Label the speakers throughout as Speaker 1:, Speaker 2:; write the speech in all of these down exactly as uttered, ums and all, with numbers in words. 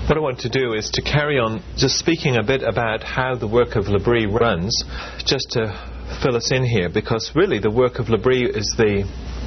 Speaker 1: What I want to do is to carry on just speaking a bit about how the work of L'Abri runs, just to fill us in here, because really the work of L'Abri is the,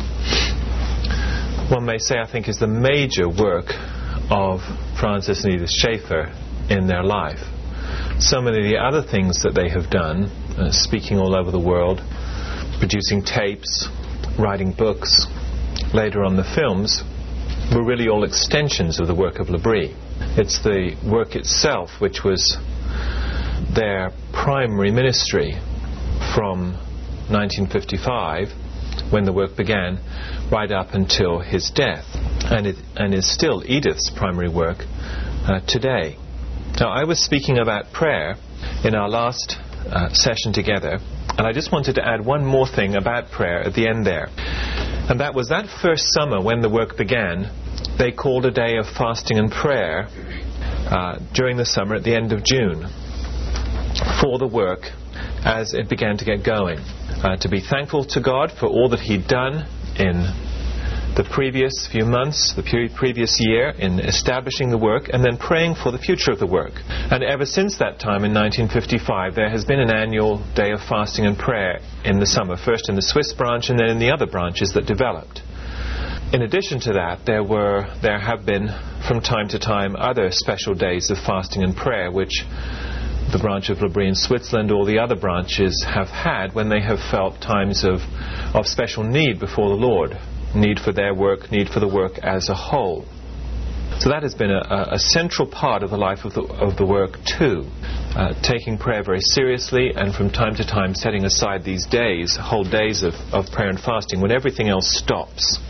Speaker 1: one may say, I think, is the major work of Francis and Edith Schaeffer in their life. So many of the other things that they have done, uh, speaking all over the world, producing tapes, writing books, later on the films, were really all extensions of the work of L'Abri. It's the work itself which was their primary ministry from nineteen fifty-five, when the work began, right up until his death, and it and is still Edith's primary work uh, today. Now, I was speaking about prayer in our last uh, session together, and I just wanted to add one more thing about prayer at the end there, and that was that first summer when the work began. They called a day of fasting and prayer uh, during the summer at the end of June for the work as it began to get going. Uh, to be thankful to God for all that He'd done in the previous few months, the pre- previous year, in establishing the work, and then praying for the future of the work. And ever since that time in nineteen fifty-five, there has been an annual day of fasting and prayer in the summer, first in the Swiss branch and then in the other branches that developed. In addition to that, there were, there have been, from time to time, other special days of fasting and prayer, which the branch of L'Abri in Switzerland or the other branches have had when they have felt times of, of special need before the Lord, need for their work, need for the work as a whole. So that has been a, a central part of the life of the, of the work too, uh, taking prayer very seriously, and from time to time setting aside these days, whole days of, of prayer and fasting, when everything else stops.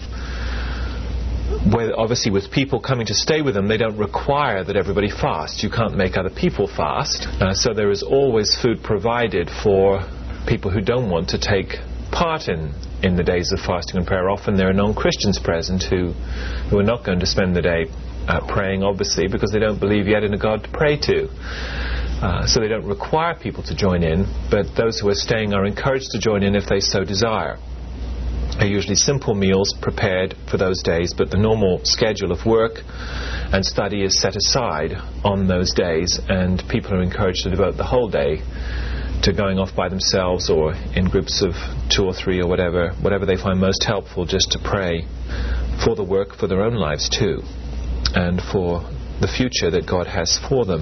Speaker 1: Where obviously with people coming to stay with them, they don't require that everybody fast. You can't make other people fast. Uh, so there is always food provided for people who don't want to take part in, in the days of fasting and prayer. Often there are non-Christians present who, who are not going to spend the day uh, praying, obviously, because they don't believe yet in a God to pray to. Uh, so they don't require people to join in, but those who are staying are encouraged to join in if they so desire. Are usually simple meals prepared for those days, but the normal schedule of work and study is set aside on those days, and people are encouraged to devote the whole day to going off by themselves or in groups of two or three or whatever, whatever they find most helpful, just to pray for the work, for their own lives too, and for the future that God has for them.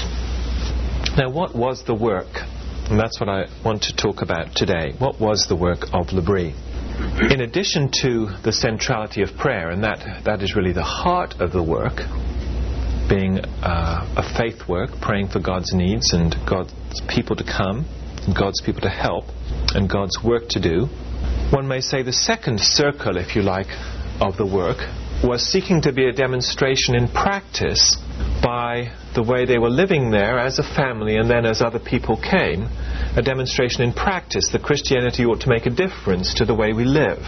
Speaker 1: Now, what was the work? And that's what I want to talk about today. What was the work of L'Abri? In addition to the centrality of prayer, and that, that is really the heart of the work, being uh, a faith work, praying for God's needs and God's people to come, and God's people to help, and God's work to do, one may say the second circle, if you like, of the work was seeking to be a demonstration in practice by the way they were living there as a family, and then as other people came, a demonstration in practice that Christianity ought to make a difference to the way we live.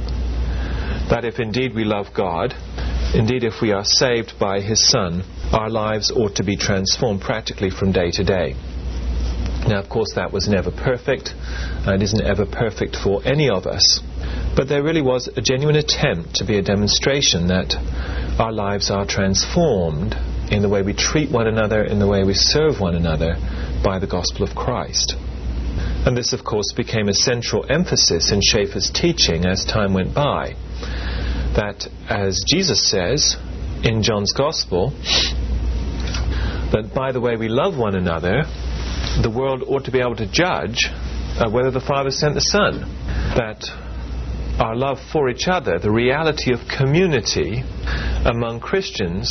Speaker 1: That if indeed we love God, indeed if we are saved by His Son, our lives ought to be transformed practically from day to day. Now, of course, that was never perfect, and isn't ever perfect for any of us. But there really was a genuine attempt to be a demonstration that our lives are transformed in the way we treat one another, in the way we serve one another, by the gospel of Christ. And this, of course, became a central emphasis in Schaeffer's teaching as time went by. That, as Jesus says in John's Gospel, that by the way we love one another, the world ought to be able to judge uh, whether the Father sent the Son. That our love for each other, the reality of community among Christians,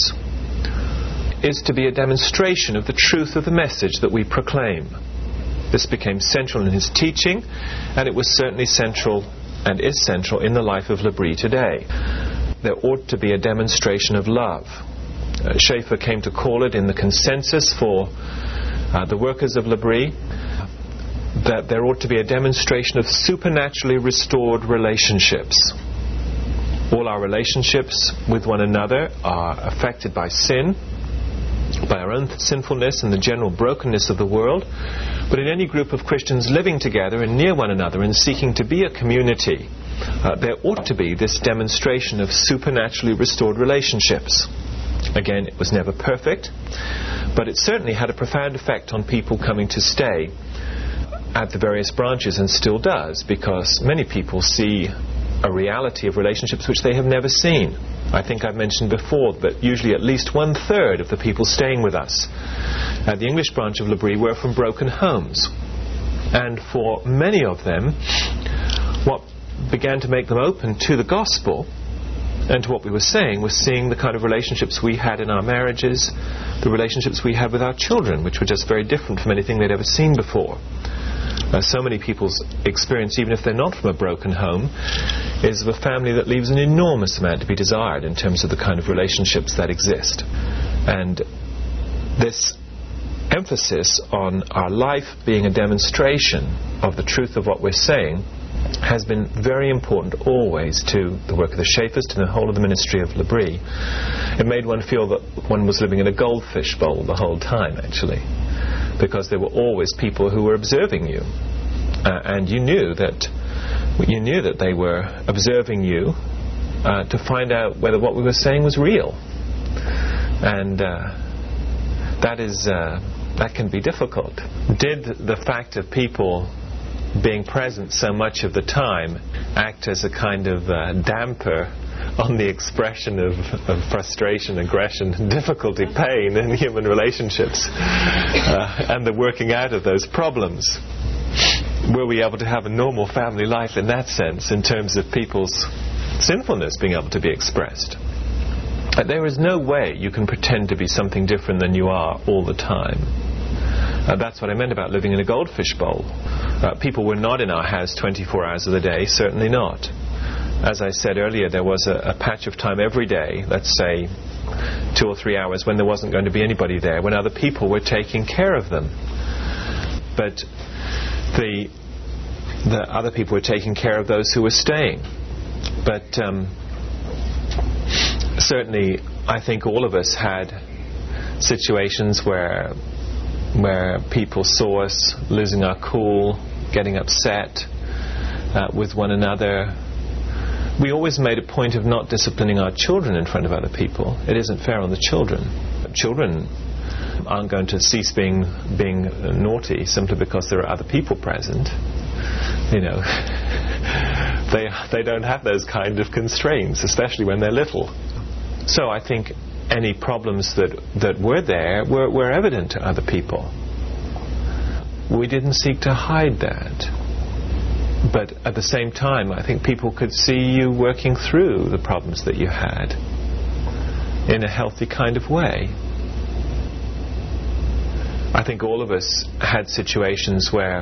Speaker 1: is to be a demonstration of the truth of the message that we proclaim. This became central in his teaching, and it was certainly central and is central in the life of L'Abri today. There ought to be a demonstration of love. Uh, Schaeffer came to call it in the consensus for uh, the workers of L'Abri that there ought to be a demonstration of supernaturally restored relationships. All our relationships with one another are affected by sin, by our own sinfulness and the general brokenness of the world. But in any group of Christians living together and near one another and seeking to be a community, uh, there ought to be this demonstration of supernaturally restored relationships. Again, it was never perfect, but it certainly had a profound effect on people coming to stay at the various branches, and still does, because many people see a reality of relationships which they have never seen. I think I've mentioned before that usually at least one third of the people staying with us at the English branch of L'Abri were from broken homes. And for many of them, what began to make them open to the gospel and to what we were saying was seeing the kind of relationships we had in our marriages, the relationships we had with our children, which were just very different from anything they'd ever seen before. Uh, so many people's experience, even if they're not from a broken home, is of a family that leaves an enormous amount to be desired in terms of the kind of relationships that exist. And this emphasis on our life being a demonstration of the truth of what we're saying has been very important always to the work of the Schaeffers, to the whole of the ministry of L'Abri. It made one feel that one was living in a goldfish bowl the whole time, actually, because there were always people who were observing you, uh, and you knew that you knew that they were observing you uh, to find out whether what we were saying was real, and uh, that is uh, that can be difficult. Did the fact of people being present so much of the time act as a kind of uh, damper on the expression of, of frustration, aggression, difficulty, pain in human relationships, uh, and the working out of those problems? Were we able to have a normal family life in that sense, in terms of people's sinfulness being able to be expressed? Uh, there is no way you can pretend to be something different than you are all the time. Uh, that's what I meant about living in a goldfish bowl. Uh, people were not in our house twenty-four hours of the day, certainly not. As I said earlier, there was a, a patch of time every day, let's say two or three hours, when there wasn't going to be anybody there, when other people were taking care of them. But the the other people were taking care of those who were staying. But um, certainly, I think all of us had situations where where people saw us losing our cool, getting upset uh, with one another. We always made a point of not disciplining our children in front of other people. It isn't fair on the children. Children aren't going to cease being being naughty simply because there are other people present. You know, they they don't have those kind of constraints, especially when they're little. So I think any problems that that were there were, were evident to other people. We didn't seek to hide that. But at the same time, I think people could see you working through the problems that you had in a healthy kind of way. I think all of us had situations where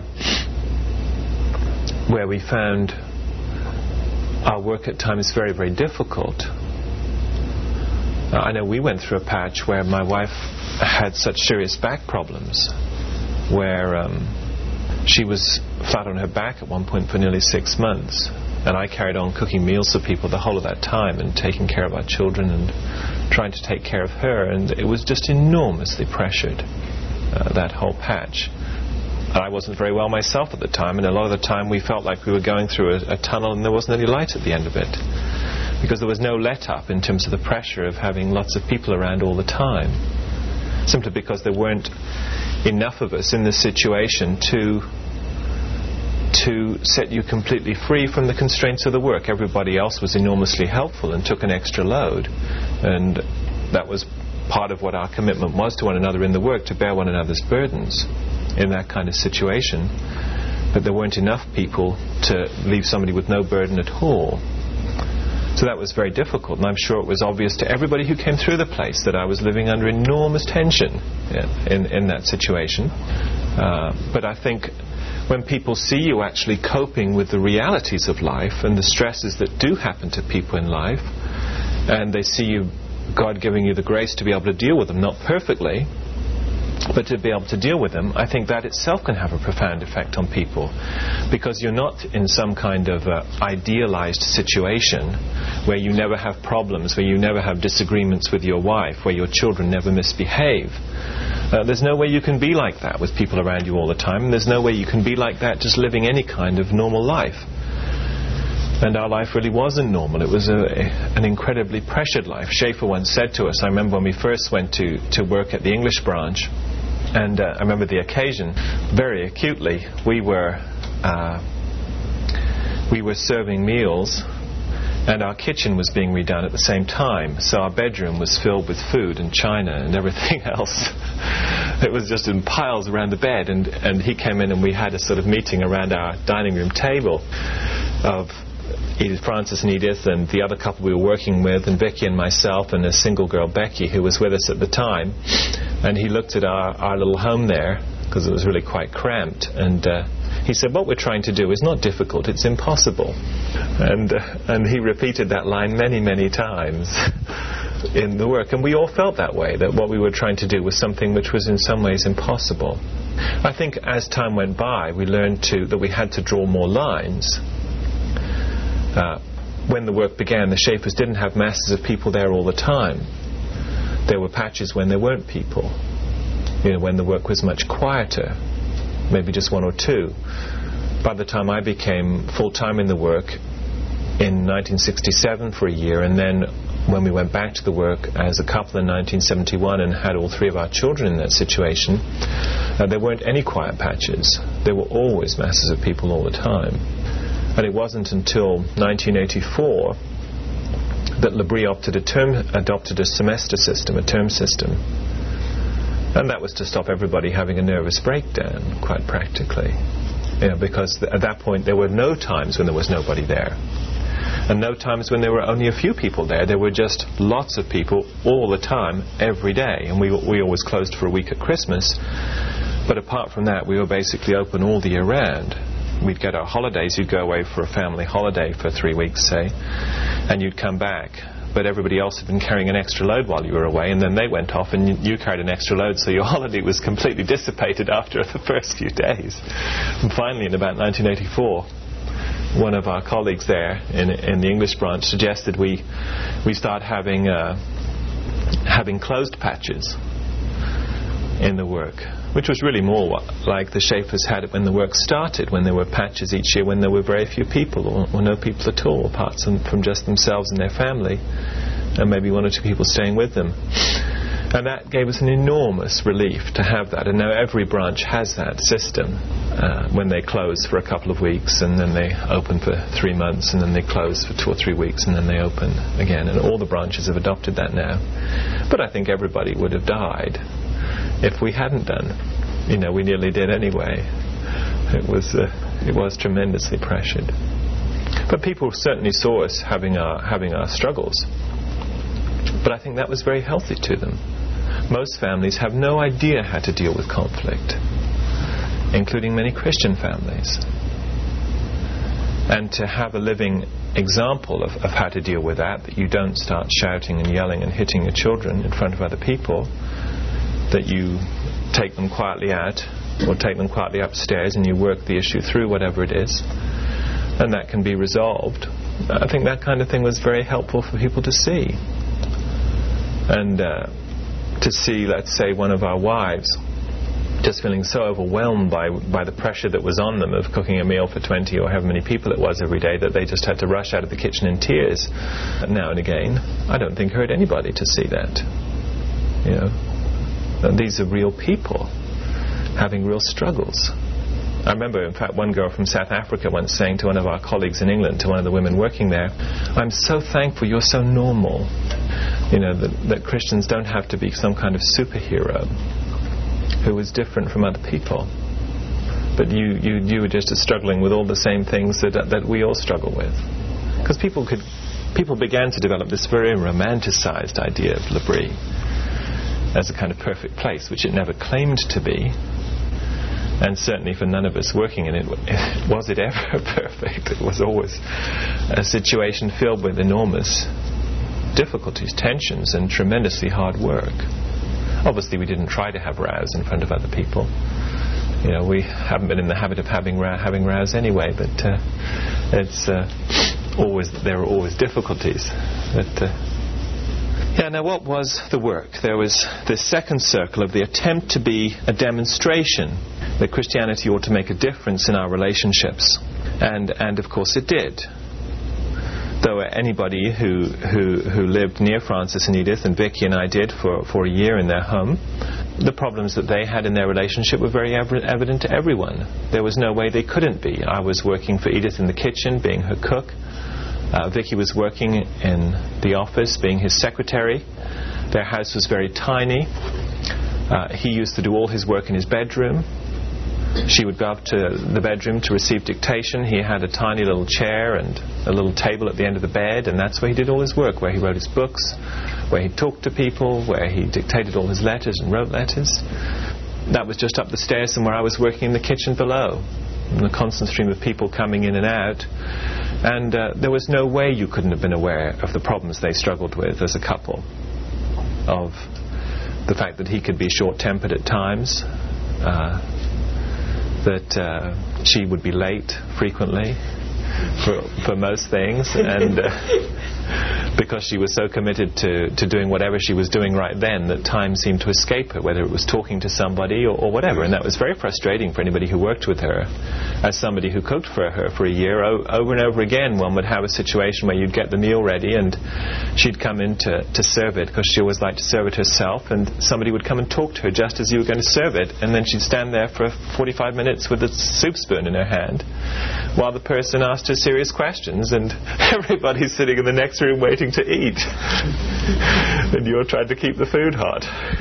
Speaker 1: where we found our work at times very, very difficult. Uh, I know we went through a patch where my wife had such serious back problems, where um, she was flat on her back at one point for nearly six months, and I carried on cooking meals for people the whole of that time and taking care of our children and trying to take care of her, and it was just enormously pressured, uh, that whole patch. And I wasn't very well myself at the time, and a lot of the time we felt like we were going through a, a tunnel and there wasn't any light at the end of it, because there was no let-up in terms of the pressure of having lots of people around all the time, simply because there weren't enough of us in this situation to to set you completely free from the constraints of the work. Everybody else was enormously helpful and took an extra load, and that was part of what our commitment was to one another in the work, to bear one another's burdens in that kind of situation. But there weren't enough people to leave somebody with no burden at all. So that was very difficult, and I'm sure it was obvious to everybody who came through the place that I was living under enormous tension in, in that situation. Uh, but I think when people see you actually coping with the realities of life and the stresses that do happen to people in life, and they see you, God giving you the grace to be able to deal with them, not perfectly, but to be able to deal with them, I think that itself can have a profound effect on people, because you're not in some kind of uh, idealized situation where you never have problems, where you never have disagreements with your wife, where your children never misbehave. Uh, there's no way you can be like that with people around you all the time, and there's no way you can be like that just living any kind of normal life. And our life really wasn't normal. It was a, a, an incredibly pressured life. Schaefer once said to us, I remember when we first went to, to work at the English branch, and uh, I remember the occasion very acutely. We were uh, we were serving meals, and our kitchen was being redone at the same time. So our bedroom was filled with food and china and everything else. It was just in piles around the bed, and, and he came in and we had a sort of meeting around our dining room table of Edith, Francis and Edith and the other couple we were working with, and Vicky and myself and a single girl, Becky, who was with us at the time. And he looked at our, our little home there, because it was really quite cramped, and uh, he said, what we're trying to do is not difficult, it's impossible. And, uh, and he repeated that line many, many times in the work. And we all felt that way, that what we were trying to do was something which was in some ways impossible. I think as time went by, we learned to, that we had to draw more lines. Uh, when the work began, the Schaefers didn't have masses of people there all the time. There were patches when there weren't people. You know, when the work was much quieter, maybe just one or two. By the time I became full-time in the work in nineteen sixty-seven for a year, and then when we went back to the work as a couple in nineteen seventy-one and had all three of our children in that situation, uh, there weren't any quiet patches. There were always masses of people all the time. And it wasn't until nineteen eighty-four that L'Abri opted a term, adopted a semester system, a term system. And that was to stop everybody having a nervous breakdown, quite practically. You know, because th- at that point there were no times when there was nobody there. And no times when there were only a few people there. There were just lots of people all the time, every day. And we, we always closed for a week at Christmas. But apart from that, we were basically open all the year round. We'd get our holidays. You'd go away for a family holiday for three weeks, say, and you'd come back. But everybody else had been carrying an extra load while you were away, and then they went off and you, you carried an extra load, so your holiday was completely dissipated after the first few days. And finally, in about nineteen eighty-four, one of our colleagues there in, in the English branch suggested we we start having uh, having closed patches in the work, which was really more like the Schaefers had it when the work started, when there were patches each year when there were very few people or, or no people at all, apart from, from just themselves and their family, and maybe one or two people staying with them. And that gave us an enormous relief to have that. And now every branch has that system, uh, when they close for a couple of weeks and then they open for three months and then they close for two or three weeks and then they open again. And all the branches have adopted that now. But I think everybody would have died if we hadn't done. You know, we nearly did anyway. It was uh, it was tremendously pressured. But people certainly saw us having our having our struggles. But I think that was very healthy to them. Most families have no idea how to deal with conflict, including many Christian families. And to have a living example of, of how to deal with that, that you don't start shouting and yelling and hitting your children in front of other people, that you take them quietly out or take them quietly upstairs and you work the issue through, whatever it is, and that can be resolved. I think that kind of thing was very helpful for people to see. And uh, to see, let's say, one of our wives just feeling so overwhelmed by by the pressure that was on them of cooking a meal for twenty or however many people it was every day, that they just had to rush out of the kitchen in tears now and again. I don't think hurt anybody to see that. You know, and these are real people having real struggles. I remember, in fact, one girl from South Africa once saying to one of our colleagues in England, to one of the women working there, "I'm so thankful you're so normal. You know, that, that Christians don't have to be some kind of superhero who is different from other people. But you, you, you were just struggling with all the same things that that we all struggle with." Because people could, people began to develop this very romanticized idea of L'Abri as a kind of perfect place, which it never claimed to be. And certainly for none of us working in it, was it ever perfect. It was always a situation filled with enormous difficulties, tensions, and tremendously hard work. Obviously, we didn't try to have rows in front of other people. You know, we haven't been in the habit of having row, having rows anyway. But uh, it's uh, always there are always difficulties. But uh, yeah. Now, what was the work? There was this second circle of the attempt to be a demonstration that Christianity ought to make a difference in our relationships, and and of course it did. for anybody who, who, who lived near Francis and Edith, and Vicky and I did for, for a year in their home. The problems that they had in their relationship were very ev- evident to everyone. There was no way they couldn't be. I was working for Edith in the kitchen, being her cook. Uh, Vicky was working in the office, being his secretary. Their house was very tiny. Uh, he used to do all his work in his bedroom. She would go up to the bedroom to receive dictation. He had a tiny little chair and a little table at the end of the bed, and that's where he did all his work, where he wrote his books, where he talked to people, where he dictated all his letters and wrote letters. That was just up the stairs from where I was working in the kitchen below. And the constant stream of people coming in and out. And uh, there was no way you couldn't have been aware of the problems they struggled with as a couple. Of the fact that he could be short-tempered at times, uh, that uh, she would be late frequently for, for most things, and uh, because she was so committed to, to doing whatever she was doing right then that time seemed to escape her, whether it was talking to somebody or, or whatever. And that was very frustrating for anybody who worked with her. As somebody who cooked for her for a year, o- over and over again one would have a situation where you'd get the meal ready and she'd come in to, to serve it, because she always liked to serve it herself, and somebody would come and talk to her just as you were going to serve it, and then she'd stand there for forty-five minutes with a soup spoon in her hand while the person asked her serious questions, and everybody's sitting in the next room waiting to eat and you're trying to keep the food hot.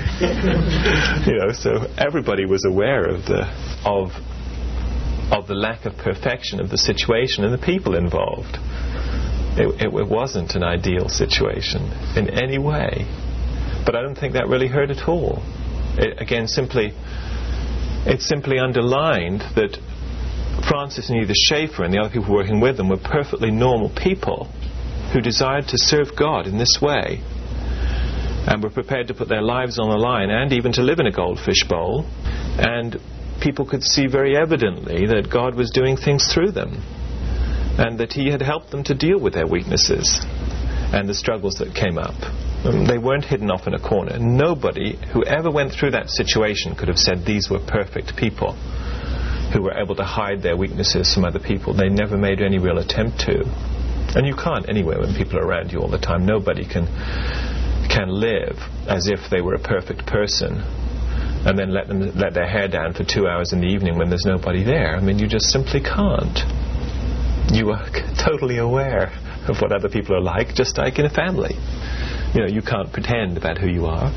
Speaker 1: You know, so everybody was aware of the of of the lack of perfection of the situation and the people involved. It, it, it wasn't an ideal situation in any way, but I don't think that really hurt at all. It, again, simply it simply underlined that Francis and Edith Schaeffer and the other people working with them were perfectly normal people who desired to serve God in this way, and were prepared to put their lives on the line and even to live in a goldfish bowl. And people could see very evidently that God was doing things through them, and that He had helped them to deal with their weaknesses and the struggles that came up. Um, they weren't hidden off in a corner. Nobody who ever went through that situation could have said these were perfect people who were able to hide their weaknesses from other people. They never made any real attempt to. And you can't anyway when people are around you all the time. Nobody can can live as if they were a perfect person and then let them let their hair down for two hours in the evening when there's nobody there. I mean, you just simply can't. You are totally aware of what other people are like, just like in a family. You know, you can't pretend about who you are.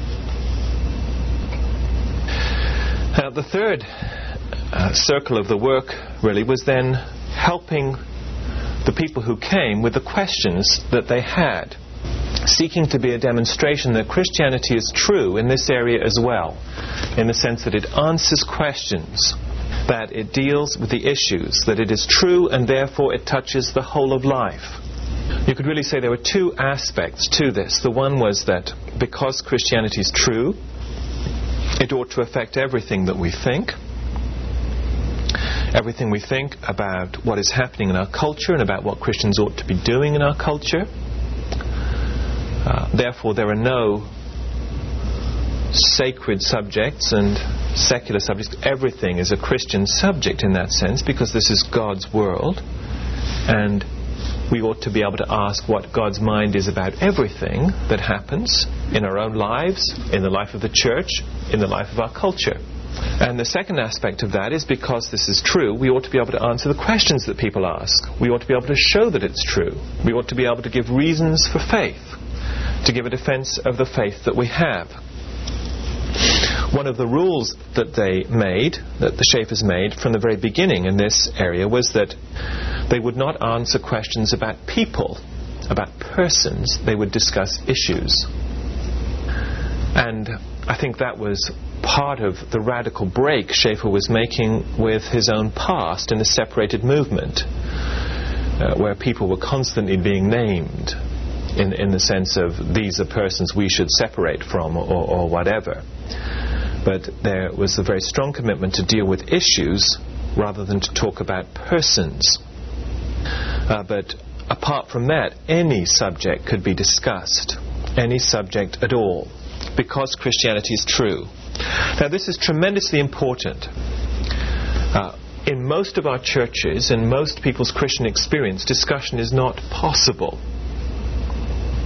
Speaker 1: Now, the third uh, circle of the work really was then helping the people who came with the questions that they had, seeking to be a demonstration that Christianity is true in this area as well, in the sense that it answers questions, that it deals with the issues, that it is true and therefore it touches the whole of life. You could really say there were two aspects to this. The one was that because Christianity is true, it ought to affect everything that we think. Everything we think about what is happening in our culture and about what Christians ought to be doing in our culture. Uh, therefore, there are no sacred subjects and secular subjects. Everything is a Christian subject in that sense, because this is God's world, and we ought to be able to ask what God's mind is about everything that happens in our own lives, in the life of the church, in the life of our culture. And the second aspect of that is, because this is true, we ought to be able to answer the questions that people ask. We ought to be able to show that it's true. We ought to be able to give reasons for faith, to give a defense of the faith that we have. One of the rules that they made, that the Schaeffers made from the very beginning in this area, was that they would not answer questions about people, about persons. They would discuss issues. And I think that was part of the radical break Schaeffer was making with his own past in the separated movement, uh, where people were constantly being named in, in the sense of these are persons we should separate from, or, or whatever. But there was a very strong commitment to deal with issues rather than to talk about persons. Uh, but apart from that, any subject could be discussed, any subject at all, because Christianity is true. Now, this is tremendously important. Uh, in most of our churches, in most people's Christian experience, discussion is not possible.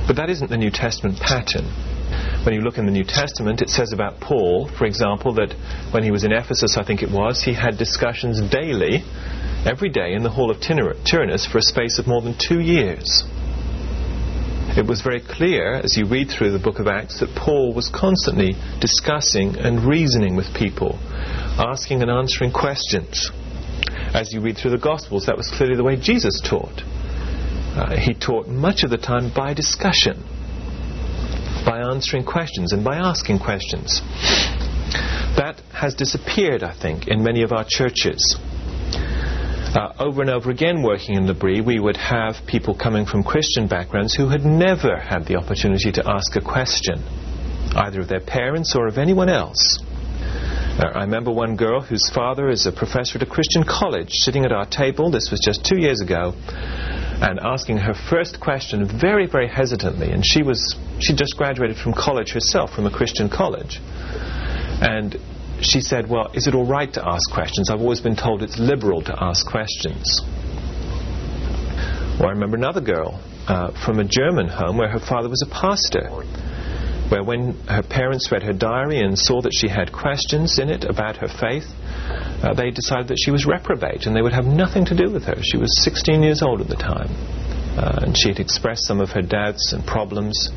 Speaker 1: But that isn't the New Testament pattern. When you look in the New Testament, it says about Paul, for example, that when he was in Ephesus, I think it was, he had discussions daily, every day, in the hall of Tyrannus for a space of more than two years. It was very clear, as you read through the book of Acts, that Paul was constantly discussing and reasoning with people, asking and answering questions. As you read through the Gospels, that was clearly the way Jesus taught. Uh, he taught much of the time by discussion, by answering questions and by asking questions. That has disappeared, I think, in many of our churches. Uh, over and over again, working in L'Abri, we would have people coming from Christian backgrounds who had never had the opportunity to ask a question, either of their parents or of anyone else. Uh, I remember one girl whose father is a professor at a Christian college sitting at our table, this was just two years ago, and asking her first question very, very hesitantly. And she was she just graduated from college herself, from a Christian college. And she said, well, is it all right to ask questions? I've always been told it's liberal to ask questions. Or I remember another girl uh, from a German home where her father was a pastor, where when her parents read her diary and saw that she had questions in it about her faith, uh, they decided that she was reprobate and they would have nothing to do with her. She was sixteen years old at the time, uh, and she had expressed some of her doubts and problems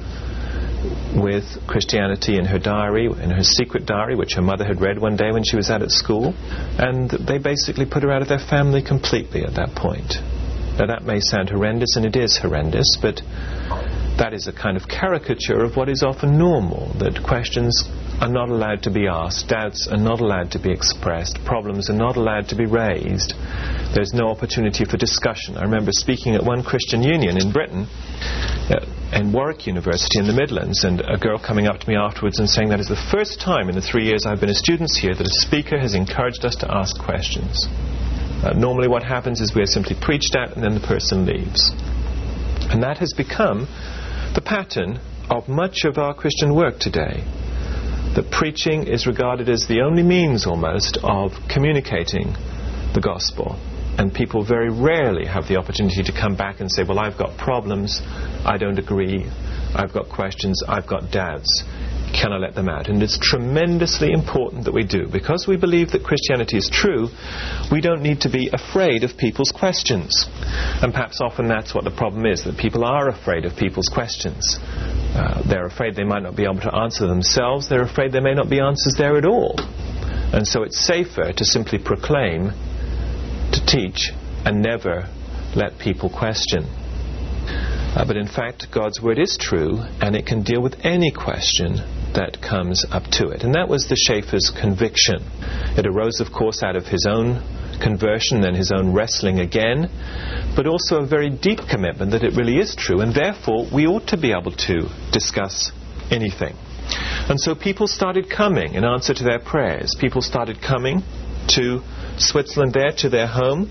Speaker 1: with Christianity in her diary, in her secret diary, which her mother had read one day when she was out at school, and they basically put her out of their family completely at that point. Now that may sound horrendous, and it is horrendous, but that is a kind of caricature of what is often normal, that questions are not allowed to be asked, doubts are not allowed to be expressed, problems are not allowed to be raised. There's no opportunity for discussion. I remember speaking at one Christian union in Britain, uh, in Warwick University in the Midlands, and a girl coming up to me afterwards and saying that is the first time in the three years I've been a student here that a speaker has encouraged us to ask questions. Uh, normally what happens is we are simply preached at and then the person leaves. And that has become the pattern of much of our Christian work today. That preaching is regarded as the only means almost of communicating the gospel. And people very rarely have the opportunity to come back and say, well, I've got problems, I don't agree, I've got questions, I've got doubts. Can I let them out? And it's tremendously important that we do. Because we believe that Christianity is true, we don't need to be afraid of people's questions. And perhaps often that's what the problem is, that people are afraid of people's questions. Uh, they're afraid they might not be able to answer themselves. They're afraid there may not be answers there at all. And so it's safer to simply proclaim, to teach, and never let people question. Uh, but in fact, God's Word is true, and it can deal with any question that comes up to it. And that was the Schaeffer's conviction. It arose, of course, out of his own conversion, then his own wrestling again, but also a very deep commitment that it really is true, and therefore we ought to be able to discuss anything. And so people started coming in answer to their prayers. People started coming to Switzerland there, to their home.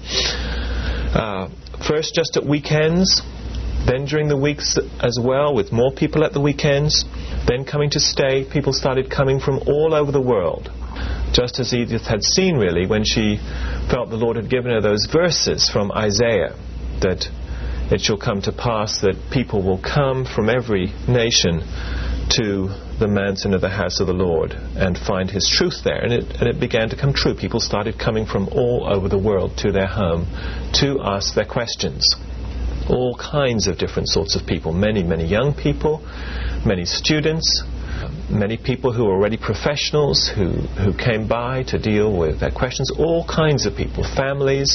Speaker 1: Uh, first just at weekends, then during the weeks as well, with more people at the weekends, then coming to stay. People started coming from all over the world, just as Edith had seen really when she felt the Lord had given her those verses from Isaiah, that it shall come to pass that people will come from every nation to the mountain of the house of the Lord and find His truth there. And it, and it began to come true. People started coming from all over the world to their home to ask their questions. All kinds of different sorts of people. Many, many young people, many students, many people who are already professionals who, who came by to deal with their questions. All kinds of people. Families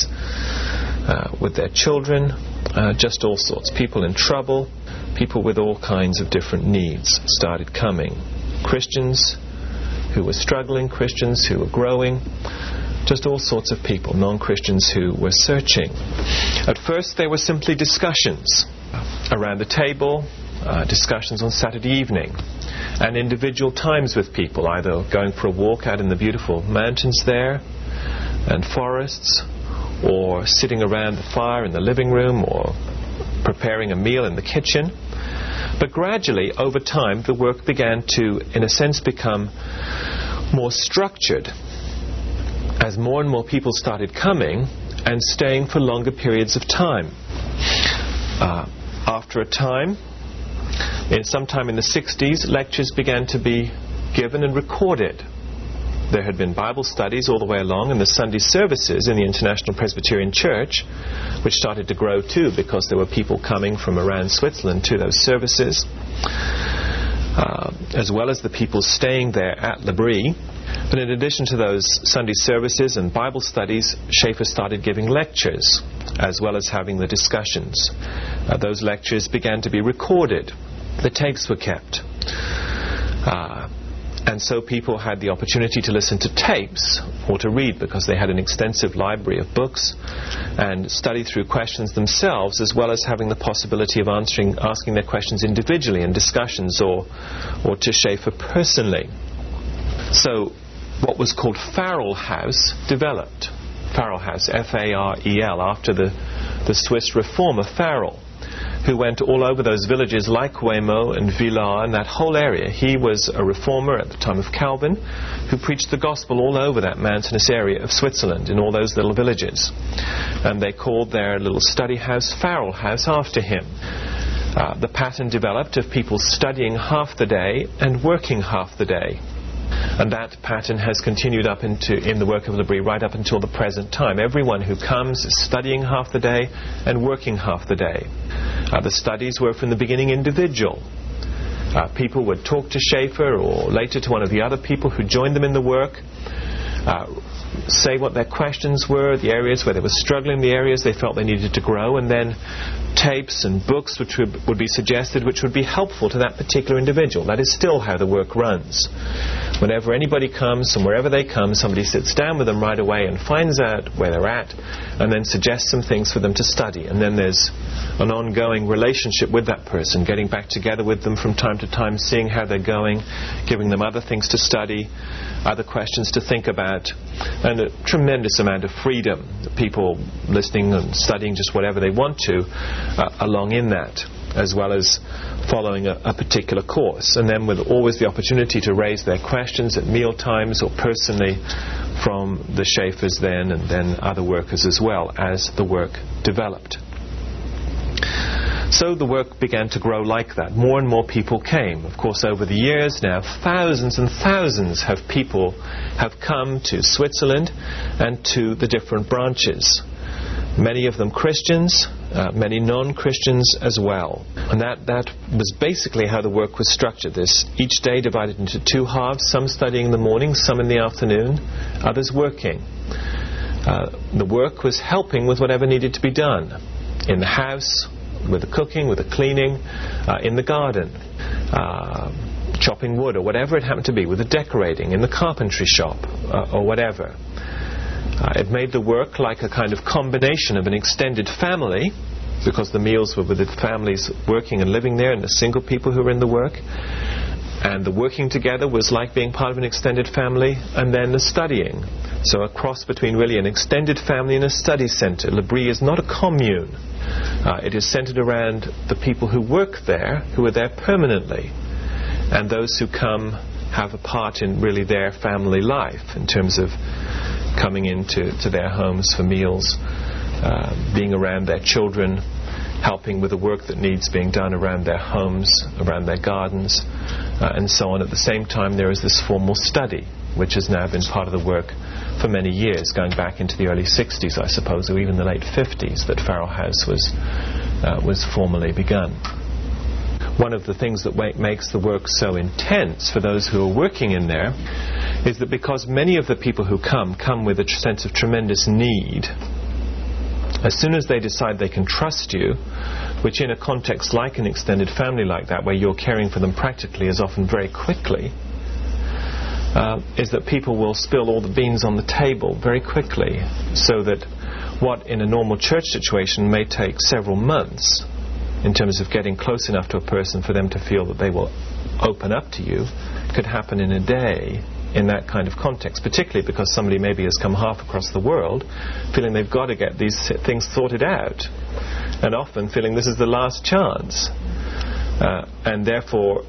Speaker 1: uh, with their children, uh, just all sorts. People in trouble, people with all kinds of different needs started coming. Christians who were struggling, Christians who were growing, just all sorts of people, non-Christians who were searching. At first they were simply discussions around the table, uh, discussions on Saturday evening, and individual times with people, either going for a walk out in the beautiful mountains there and forests, or sitting around the fire in the living room, or preparing a meal in the kitchen. But gradually, over time, the work began to, in a sense, become more structured, as more and more people started coming and staying for longer periods of time. Uh, after a time, In sometime in the sixties, lectures began to be given and recorded. There had been Bible studies all the way along, and the Sunday services in the International Presbyterian Church, which started to grow too because there were people coming from around Switzerland to those services, uh, as well as the people staying there at L'Abri. But in addition to those Sunday services and Bible studies, Schaeffer started giving lectures, as well as having the discussions. Uh, those lectures began to be recorded. The tapes were kept. Uh, And so people had the opportunity to listen to tapes or to read, because they had an extensive library of books, and study through questions themselves, as well as having the possibility of answering, asking their questions individually in discussions or, or to Schaeffer personally. So what was called Farel House developed. Farel House, F A R E L, after the, the Swiss reformer Farel, who went all over those villages like Weymouth and Villars and that whole area. He was a reformer at the time of Calvin, who preached the gospel all over that mountainous area of Switzerland, in all those little villages. And they called their little study house Farel House after him. Uh, the pattern developed of people studying half the day and working half the day. And that pattern has continued up into in the work of L'Abri right up until the present time. Everyone who comes is studying half the day and working half the day. Uh, the studies were from the beginning individual. Uh, people would talk to Schaeffer or later to one of the other people who joined them in the work, uh, say what their questions were, the areas where they were struggling, the areas they felt they needed to grow, and then tapes and books which would, would be suggested which would be helpful to that particular individual. That is still how the work runs. Whenever anybody comes, and wherever they come, somebody sits down with them right away and finds out where they're at, and then suggests some things for them to study. And then there's an ongoing relationship with that person, getting back together with them from time to time, seeing how they're going, giving them other things to study, other questions to think about, and a tremendous amount of freedom. People listening and studying just whatever they want to uh, along in that, as well as following a, a particular course, and then with always the opportunity to raise their questions at meal times or personally from the Schaeffers then, and then other workers as well, as the work developed. So the work began to grow like that. More and more people came. Of course, over the years now, thousands and thousands of people have come to Switzerland and to the different branches. Many of them Christians, uh, many non-Christians as well. And that, that was basically how the work was structured. This each day divided into two halves, some studying in the morning, some in the afternoon, others working. Uh, the work was helping with whatever needed to be done. In the house, with the cooking, with the cleaning, uh, in the garden, uh, chopping wood or whatever it happened to be, with the decorating, in the carpentry shop uh, or whatever. Uh, it made the work like a kind of combination of an extended family, because the meals were with the families working and living there and the single people who were in the work. And the working together was like being part of an extended family, and then the studying. So a cross between really an extended family and a study center. L'Abri is not a commune. Uh, it is centered around the people who work there, who are there permanently. And those who come have a part in really their family life, in terms of coming into to their homes for meals, uh, being around their children, helping with the work that needs being done around their homes, around their gardens, uh, and so on. At the same time, there is this formal study, which has now been part of the work for many years, going back into the early sixties, I suppose, or even the late fifties, that Farel House was, uh, was formally begun. One of the things that makes the work so intense for those who are working in there is that because many of the people who come, come with a tr- sense of tremendous need, as soon as they decide they can trust you, which in a context like an extended family like that, where you're caring for them practically as often very quickly, uh, is that people will spill all the beans on the table very quickly, so that what in a normal church situation may take several months in terms of getting close enough to a person for them to feel that they will open up to you, could happen in a day in that kind of context, particularly because somebody maybe has come half across the world feeling they've got to get these things sorted out, and often feeling this is the last chance. Uh, and therefore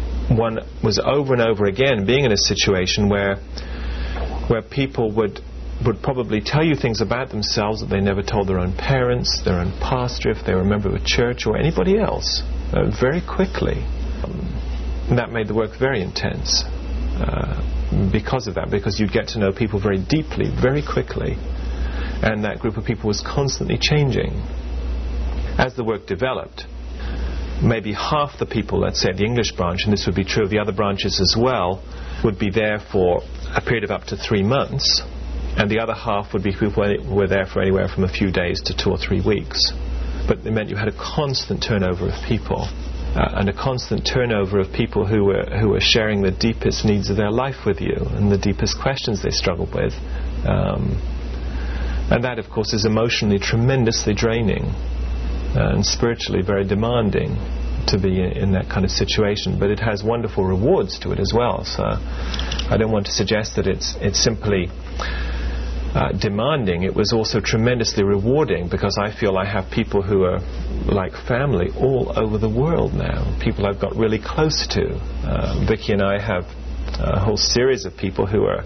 Speaker 1: one was over and over again being in a situation where where people would would probably tell you things about themselves that they never told their own parents, their own pastor, if they were a member of a church, or anybody else, uh, very quickly. Um, and that made the work very intense uh, because of that, because you'd get to know people very deeply, very quickly, and that group of people was constantly changing. As the work developed, maybe half the people, let's say at the English branch, and this would be true of the other branches as well, would be there for a period of up to three months, and the other half would be people who were there for anywhere from a few days to two or three weeks. But it meant you had a constant turnover of people, uh, and a constant turnover of people who were who were sharing the deepest needs of their life with you, and the deepest questions they struggled with. Um, and that, of course, is emotionally tremendously draining, uh, and spiritually very demanding to be in, in that kind of situation. But it has wonderful rewards to it as well. So I don't want to suggest that it's it's simply Uh, demanding. It was also tremendously rewarding, because I feel I have people who are like family all over the world now, people I've got really close to. Uh, Vicky and I have a whole series of people who are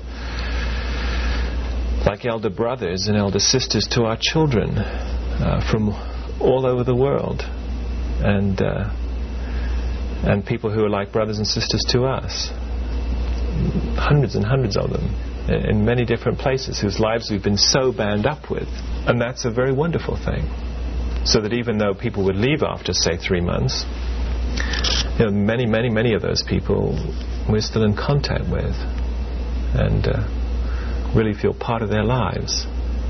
Speaker 1: like elder brothers and elder sisters to our children uh, from all over the world, and uh, and people who are like brothers and sisters to us, hundreds and hundreds of them, in many different places, whose lives we've been so bound up with. And that's a very wonderful thing. So that even though people would leave after, say, three months, you know, many, many, many of those people we're still in contact with, and uh, really feel part of their lives.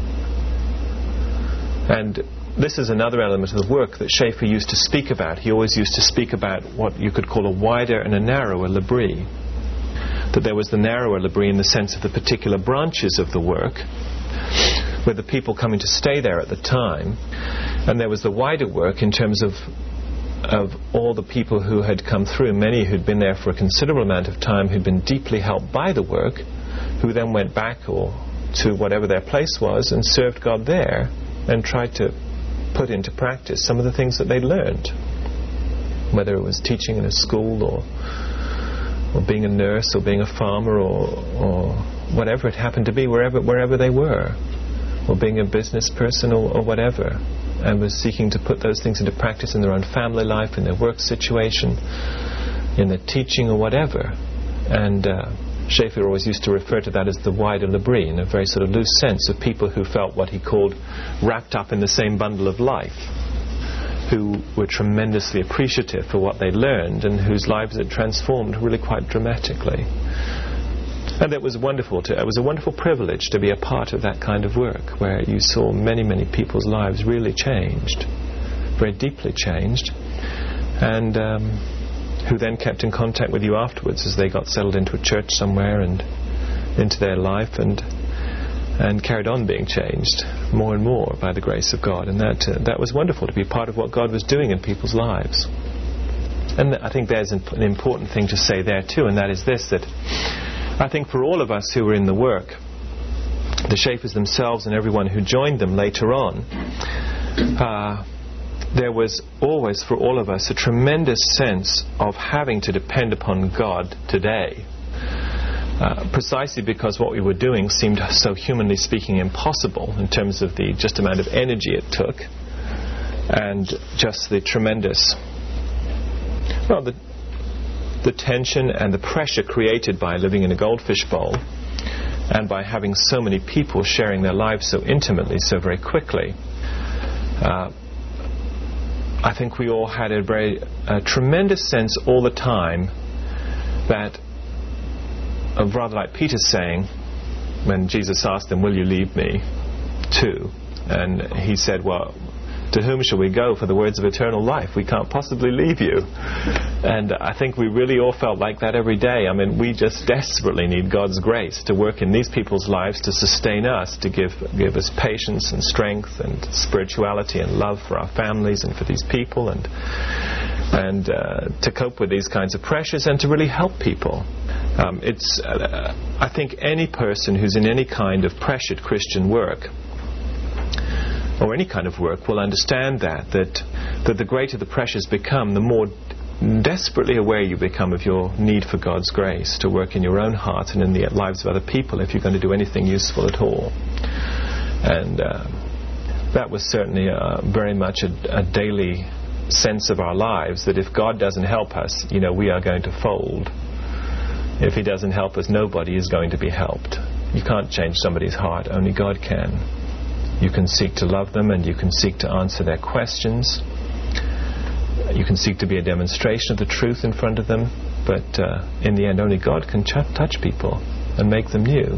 Speaker 1: And this is another element of the work that Schaeffer used to speak about. He always used to speak about what you could call a wider and a narrower L'Abri. That there was the narrower L'Abri in the sense of the particular branches of the work, with the people coming to stay there at the time, and there was the wider work in terms of of all the people who had come through, many who'd been there for a considerable amount of time, who'd been deeply helped by the work, who then went back or to whatever their place was and served God there and tried to put into practice some of the things that they'd learned, whether it was teaching in a school or or being a nurse, or being a farmer, or, or whatever it happened to be, wherever wherever they were, or being a business person, or, or whatever, and was seeking to put those things into practice in their own family life, in their work situation, in their teaching, or whatever. And uh, Schaeffer always used to refer to that as the wider L'Abri, in a very sort of loose sense, of people who felt what he called wrapped up in the same bundle of life, who were tremendously appreciative for what they learned, and whose lives had transformed really quite dramatically. And it was wonderful to, it was a wonderful privilege to be a part of that kind of work, where you saw many, many people's lives really changed, very deeply changed, and um, who then kept in contact with you afterwards as they got settled into a church somewhere and into their life, and and carried on being changed more and more by the grace of God. And that uh, that was wonderful, to be part of what God was doing in people's lives. And th- I think there's an, an important thing to say there too, and that is this, that I think for all of us who were in the work, the Schaeffers themselves and everyone who joined them later on, uh, there was always for all of us a tremendous sense of having to depend upon God today. Uh, precisely because what we were doing seemed so, humanly speaking, impossible in terms of the just amount of energy it took, and just the tremendous, well, the, the tension and the pressure created by living in a goldfish bowl, and by having so many people sharing their lives so intimately, so very quickly. Uh, I think we all had a very a tremendous sense all the time that, of rather like Peter saying, when Jesus asked him, "Will you leave me too?" And he said, "Well, to whom shall we go for the words of eternal life? We can't possibly leave you." And I think we really all felt like that every day. I mean, we just desperately need God's grace to work in these people's lives, to sustain us, to give give us patience and strength and spirituality and love for our families and for these people, and and uh, to cope with these kinds of pressures and to really help people. Um, it's, uh, I think any person who's in any kind of pressured Christian work, or any kind of work, will understand that, that that the greater the pressures become, the more desperately aware you become of your need for God's grace to work in your own heart and in the lives of other people if you're going to do anything useful at all. And uh, that was certainly uh, very much a, a daily sense of our lives, that if God doesn't help us, you know, we are going to fold. If He doesn't help us, nobody is going to be helped. You can't change somebody's heart, only God can. You can seek to love them, and you can seek to answer their questions. You can seek to be a demonstration of the truth in front of them, but uh, in the end only God can ch- touch people and make them new.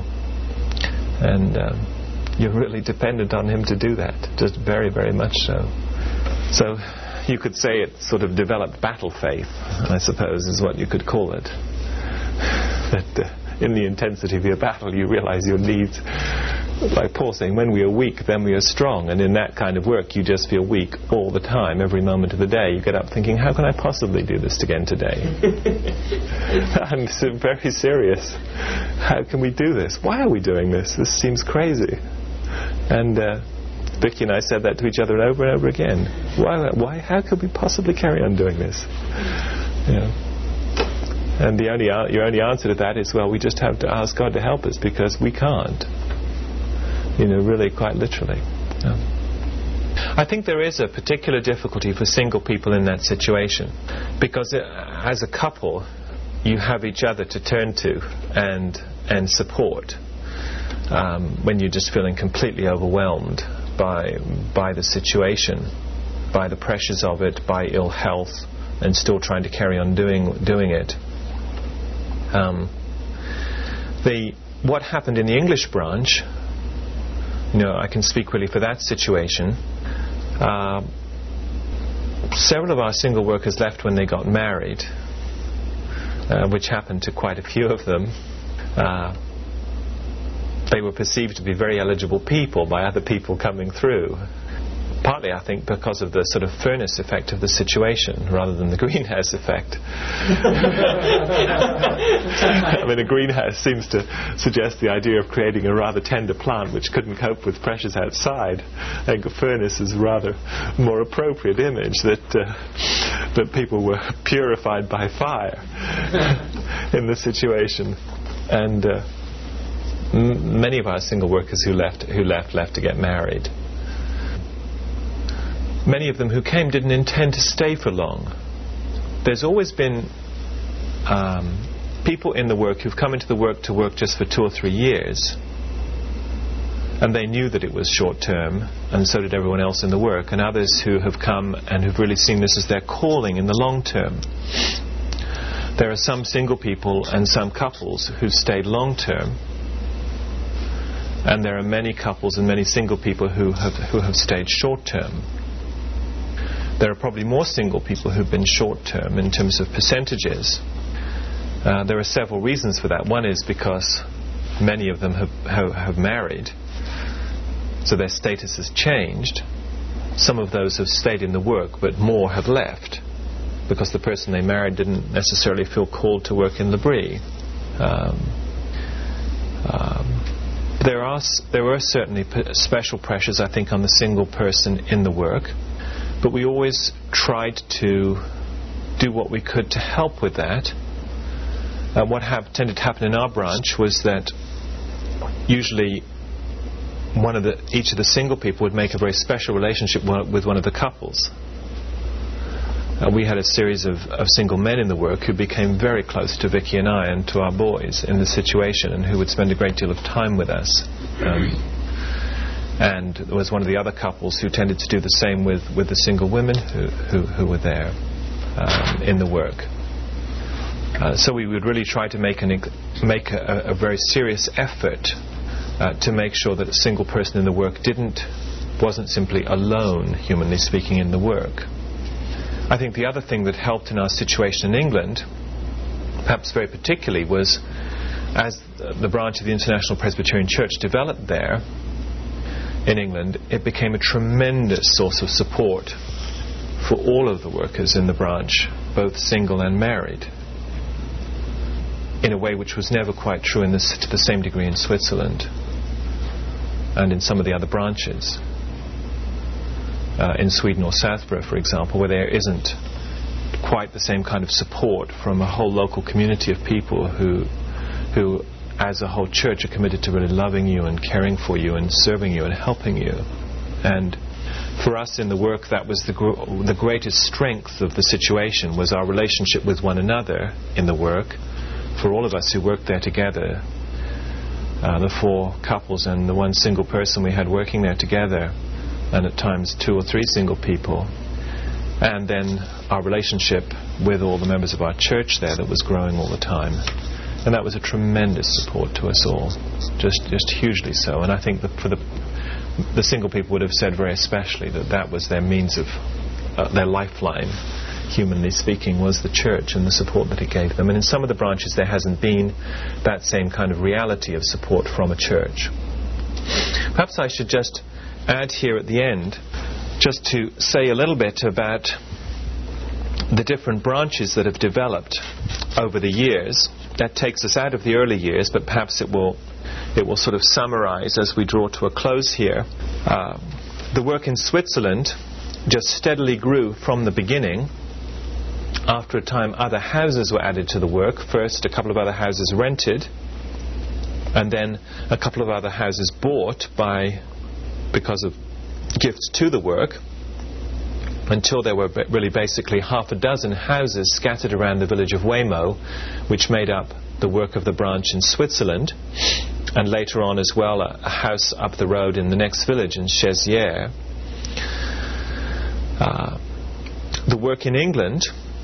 Speaker 1: And um, you're really dependent on Him to do that, just very, very much so. So you could say it sort of developed battle faith, I suppose is what you could call it. That uh, in the intensity of your battle you realize your needs, like Paul saying, when we are weak then we are strong, and in that kind of work you just feel weak all the time, every moment of the day. You get up thinking, how can I possibly do this again today? And it's very serious. How can we do this? Why are we doing this? This seems crazy. And uh, Vicky and I said that to each other over and over again. Why? Why? How could we possibly carry on doing this? You know. And the only your only answer to that is, well, we just have to ask God to help us, because we can't. You know, really, quite literally. Yeah. I think there is a particular difficulty for single people in that situation, because it, as a couple, you have each other to turn to and and support um, when you're just feeling completely overwhelmed by by the situation, by the pressures of it, by ill health, and still trying to carry on doing doing it. Um, the what happened in the English branch, you know, I can speak really for that situation. Uh, several of our single workers left when they got married, uh, which happened to quite a few of them. Uh, they were perceived to be very eligible people by other people coming through. Partly, I think, because of the sort of furnace effect of the situation rather than the greenhouse effect. I mean, a greenhouse seems to suggest the idea of creating a rather tender plant which couldn't cope with pressures outside. I think a furnace is a rather more appropriate image, that uh, that people were purified by fire in the situation. And uh, m- many of our single workers who left, who left, left to get married. Many of them who came didn't intend to stay for long. There's always been um, people in the work who've come into the work to work just for two or three years, and they knew that it was short term, and so did everyone else in the work, and others who have come and who've really seen this as their calling in the long term. There are some single people and some couples who stayed long term, and there are many couples and many single people who have who have stayed short term. There are probably more single people who've been short-term in terms of percentages. Uh, there are several reasons for that. One is because many of them have, have, have married, so their status has changed. Some of those have stayed in the work, but more have left because the person they married didn't necessarily feel called to work in L'Abri. Um, um, there are there are certainly p- special pressures, I think, on the single person in the work. But we always tried to do what we could to help with that. Uh, what have, tended to happen in our branch was that usually one of the, each of the single people would make a very special relationship with one of the couples. Uh, we had a series of, of single men in the work who became very close to Vicky and I and to our boys in the situation, and who would spend a great deal of time with us. Um, And there was one of the other couples who tended to do the same with, with the single women who, who, who were there um, in the work. Uh, so we would really try to make, an, make a, a very serious effort uh, to make sure that a single person in the work didn't, wasn't simply alone, humanly speaking, in the work. I think the other thing that helped in our situation in England, perhaps very particularly, was as the branch of the International Presbyterian Church developed there, in England, it became a tremendous source of support for all of the workers in the branch, both single and married, in a way which was never quite true in this, to the same degree in Switzerland and in some of the other branches. Uh, in Sweden or Southborough, for example, where there isn't quite the same kind of support from a whole local community of people who, who as a whole church are committed to really loving you and caring for you and serving you and helping you. And for us in the work, that was the, gr- the greatest strength of the situation, was our relationship with one another in the work. For all of us who worked there together, uh, the four couples and the one single person we had working there together, and at times two or three single people, and then our relationship with all the members of our church there that was growing all the time. And that was a tremendous support to us all, just just hugely so. And I think that for the the single people would have said very especially that that was their means of, uh, their lifeline, humanly speaking, was the church and the support that it gave them. And in some of the branches there hasn't been that same kind of reality of support from a church. Perhaps I should just add here at the end, just to say a little bit about the different branches that have developed over the years. That takes us out of the early years, but perhaps it will it will sort of summarize as we draw to a close here. Uh, the work in Switzerland just steadily grew from the beginning. After a time, other houses were added to the work. First, a couple of other houses rented, and then a couple of other houses bought by because of gifts to the work, until there were really basically half a dozen houses scattered around the village of Weymouth, which made up the work of the branch in Switzerland, and later on as well a, a house up the road in the next village in Chezières. Uh, the work in England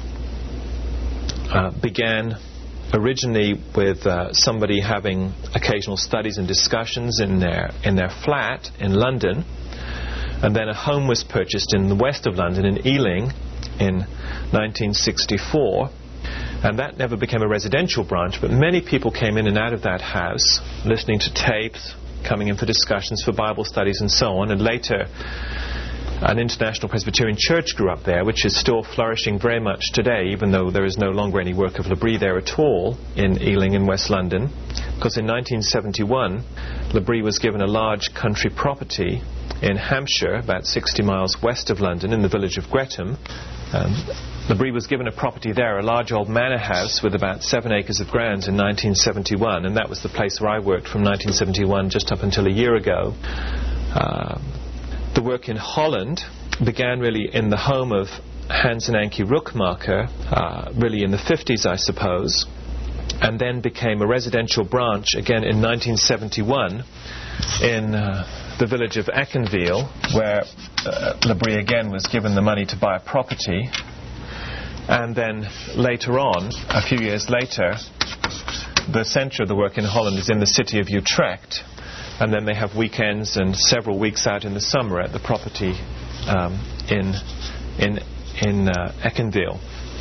Speaker 1: uh, began originally with uh, somebody having occasional studies and discussions in their in their flat in London. And then a home was purchased in the west of London, in Ealing, in nineteen sixty-four. And that never became a residential branch, but many people came in and out of that house, listening to tapes, coming in for discussions, for Bible studies and so on. And later, an International Presbyterian Church grew up there, which is still flourishing very much today, even though there is no longer any work of L'Abri there at all in Ealing in West London. Because in nineteen seventy-one, L'Abri was given a large country property in Hampshire, about sixty miles west of London, in the village of Gretham. Um, L'Abri was given a property there, a large old manor house with about seven acres of ground in nineteen seventy-one, and that was the place where I worked from nineteen seventy-one just up until a year ago. Uh, the work in Holland began really in the home of Hans and Ankie Rookmaker, uh, really in the fifties, I suppose, and then became a residential branch again in nineteen seventy-one in uh, the village of Eckenville, where uh, L'Abri again was given the money to buy a property. And then later on, a few years later, the centre of the work in Holland is in the city of Utrecht, and then they have weekends and several weeks out in the summer at the property um, in in in uh, Eckenville.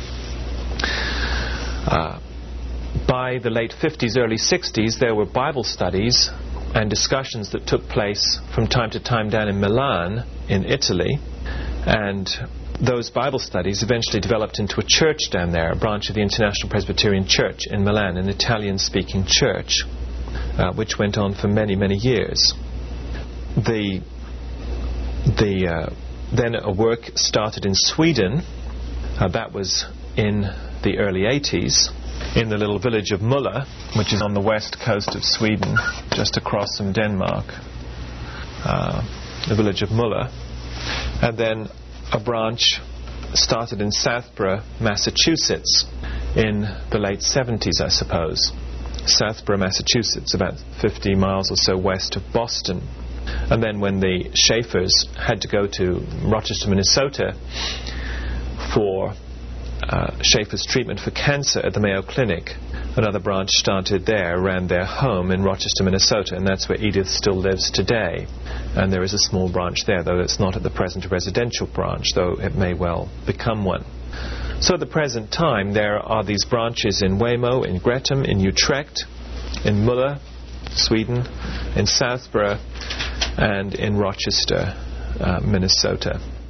Speaker 1: Uh, by the late fifties, early sixties, there were Bible studies and discussions that took place from time to time down in Milan, in Italy, and those Bible studies eventually developed into a church down there, a branch of the International Presbyterian Church in Milan, an Italian-speaking church, uh, which went on for many, many years. The, the, uh, then a work started in Sweden. Uh, that was in the early eighties, in the little village of Mulla, which is on the west coast of Sweden, just across from Denmark. Uh, the village of Mulla. And then a branch started in Southborough, Massachusetts, in the late seventies, I suppose. Southborough, Massachusetts, about fifty miles or so west of Boston. And then when the Schaeffers had to go to Rochester, Minnesota for uh, Schaeffer's treatment for cancer at the Mayo Clinic, another branch started there around their home in Rochester, Minnesota, and that's where Edith still lives today. And there is a small branch there, though it's not at the present a residential branch, though it may well become one. So at the present time, there are these branches in Weymouth, in Gretham, in Utrecht, in Mulla, Sweden, in Southborough, and in Rochester, uh, Minnesota.